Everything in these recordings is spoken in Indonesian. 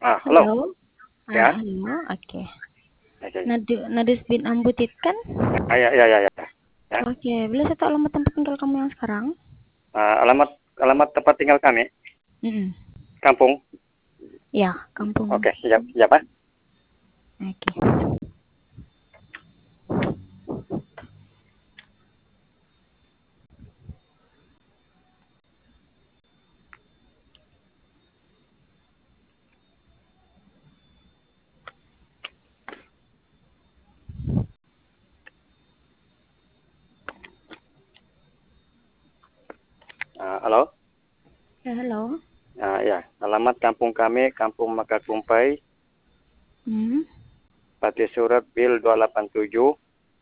Halo. Halo. Ya. Halo. Oke. Oke. Nadis bin Ambutit kan? Ya. Ya. Oke. Boleh saya tahu alamat tempat tinggal kamu yang sekarang? Alamat tempat tinggal kami, Mm-mm. kampung. Ya, kampung. Oke, siap, Pak. Oke. Halo. Ya, halo. Ya, alamat kampung kami, Kampung Makakumpai, Hmm. Pati Surat Bil 287.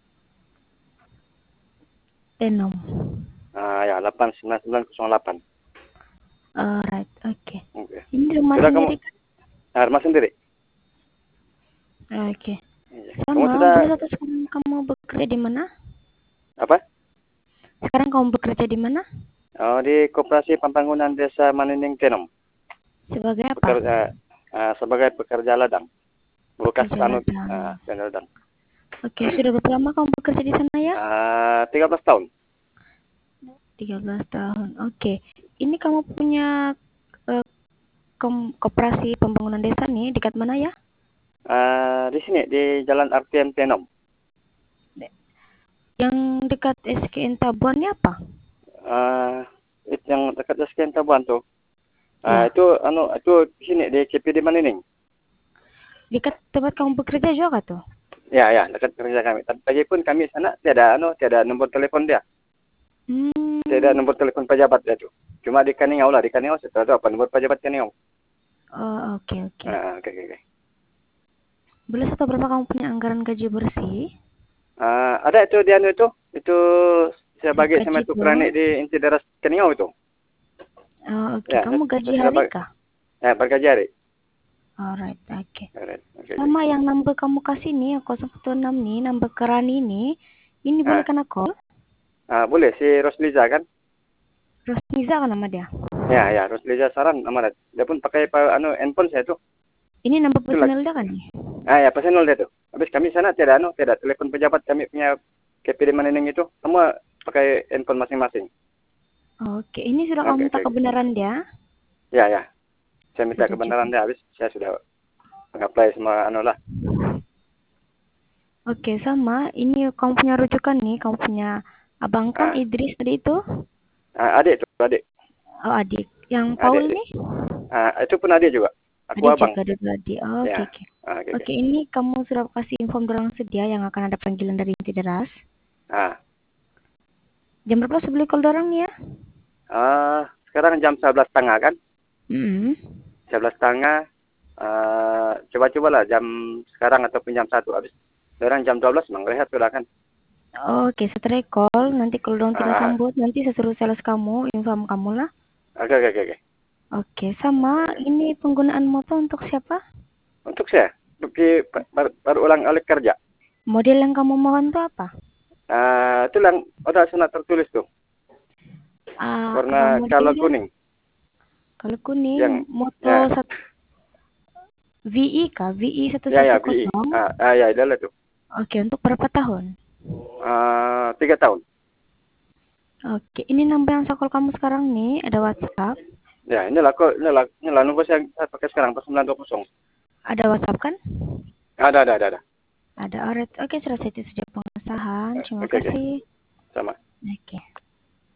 Tenom. Ya, 89908. Alright. Oke. Oke. Ini rumah Sudah kamu? sendiri kan? Rumah sendiri. Oke. Iya. Kamu Sama. sudah Boleh satu sekarang kamu bekerja di mana? apa? Sekarang kamu bekerja di mana? Di Koperasi Pembangunan Desa Manining Tenom. Sebagai apa? Sebagai pekerja ladang. Bekas Pekerja ladang. pekerja ladang. Oke. Sudah berapa lama kamu bekerja di sana ya? 13 tahun. 13 tahun. Oke. Ini kamu punya eh, koperasi pembangunan desa nih dekat mana ya? Di sini di Jalan RTM Tenom. Yang dekat SKN Tabuannya apa? Itu yang dekat sekian Tabuan tuh. Ya, Itu di sini di CPD Manining. dekat tempat kamu bekerja juga tuh. Ya, dekat kerja kami. Tapi pun kami sana tiada nomor telepon dia. Tiada Hmm. nomor telepon pejabat dia tuh. Cuma di Kaningau lah, di Kaningau saya tahu apa nomor pejabat Kaningau. Oh, oke. Oke. Boleh satu berapa kamu punya anggaran gaji bersih? Ada itu dia itu saya bagi sama Gaji itu tuh. kerani di inti daerah Kaningau itu. Oh, oke. Ya, Kamu gaji saya sudah hari kah? bergaji hari. Alright, oke. Alright, oke. Sama yang number kamu kasih nih, 016 nih, number Kerani nih. Ini boleh kena call? Boleh si Rosliza kan? Rosniza kan nama dia? Ya, Rosliza Saran nama dia. Dia pun pakai handphone saya tuh. Ini number Itu lagi. personal dia kan nih? Ya, personal dia tuh. Habis kami sana tiada telepon pejabat kami punya KPD Manining itu. Semua pakai handphone masing-masing. Oke, ini sudah kamu minta Oke. kebenaran dia? Ya. Saya minta Sudah juga. kebenaran dia habis saya sudah mengapply semua lah. Oke, sama. Ini kamu punya rujukan nih. Kamu punya abang kan Idris tadi itu? Adik. Oh, adik. Yang Paul Adik. nih? Itu pun adik juga. Aku Adik abang. juga, adik. Oh, Ya. oke. Oke. Oke, ini kamu sudah kasih info dalam sedia yang akan ada panggilan dari inti deras. Jam berapa sebelum call dorang ya? Sekarang jam 11.30 kan? 11.30. Coba-cobalah jam sekarang ataupun jam 1 habis. Sekarang jam 12 memang rehat sudah kan? Oke, setelah call, nanti kalau dorang tidak sambut, nanti saya suruh sales kamu, inform kamu lah. Oke. Oke, sama. Ini penggunaan motor untuk siapa? Untuk saya, baru ulang alik kerja. Model yang kamu mohon tuh apa? Itu yang ada sana tertulis tuh. Warna kalau kuning. Kalau kuning, Yang motor VI kah? VI Ya, 110? BI. Ya, adalah tuh. Oke, untuk berapa tahun? 3 tahun. Oke, ini nomor yang saya call kamu sekarang nih, ada WhatsApp. Ya, inilah nomor saya pakai sekarang 920. Ada WhatsApp kan? Ada. Ada, alright. Oke, selesai itu saja pengesahan. Terima Oke. kasih. Sama. Oke.